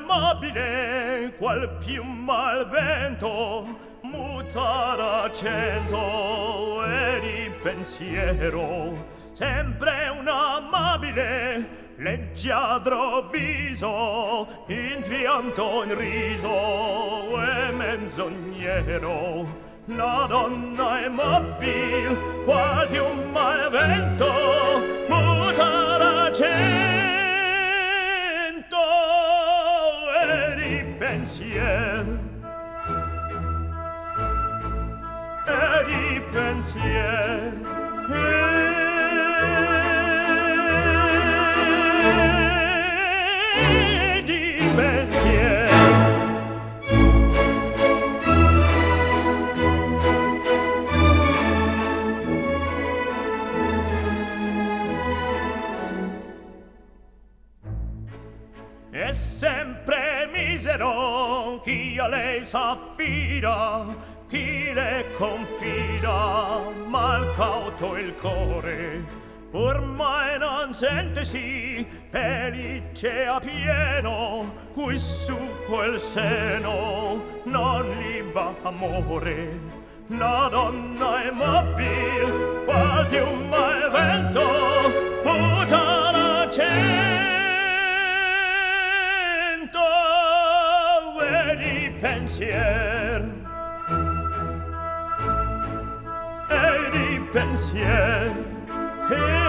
amabile qual piuma al vento muta l'accento e di pensiero sempre un amabile leggiadro viso in pianto in riso e menzognero la donna è mobil qual piuma al vento muta l'accento e di pensiero e di pensiero e di pensiero è sempre misero chi a lei s'affida, chi le confida, mal cauto il core, pur mai non sentesi felice a pieno, cui su quel seno non liba amore. La donna è mobil, qual piuma il vento, muta l'accento e di pensier e di pensier